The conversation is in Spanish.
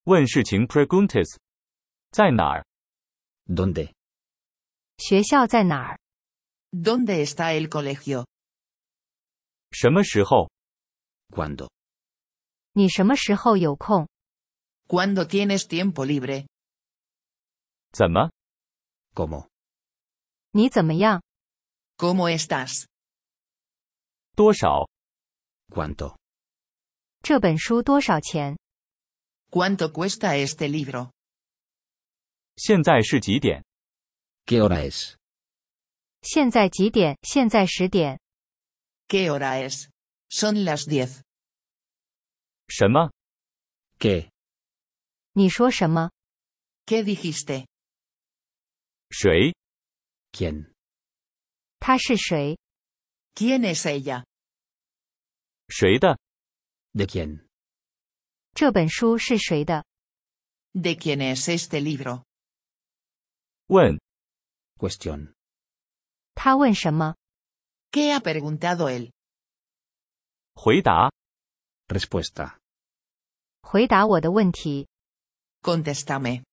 问事情 preguntas。在哪儿？ ¿Dónde? 学校在哪儿？ ¿Dónde está el colegio? 什么时候？ ¿Cuándo? 你什么时候有空？ ¿Cuándo tienes tiempo libre? 怎么？ ¿Cómo? 你怎么样？ ¿Cómo estás? 多少？ ¿Cuánto? 这本书多少钱？ ¿Cuánto cuesta este libro? 现在是几点？ ¿Qué hora es? 现在几点？现在10点。 ¿Qué hora es? Son las 10. 什么？ ¿Qué? 你说什么？ ¿Qué dijiste? 谁？ ¿Quién? 他是谁？ ¿Quién es ella? 谁的？ ¿De quién? 这本书是谁的？ ¿De quién es este libro? 问。 Cuestión. 他问什么？ ¿Qué ha preguntado él? 回答。 Respuesta. 回答我的问题。 Contéstame.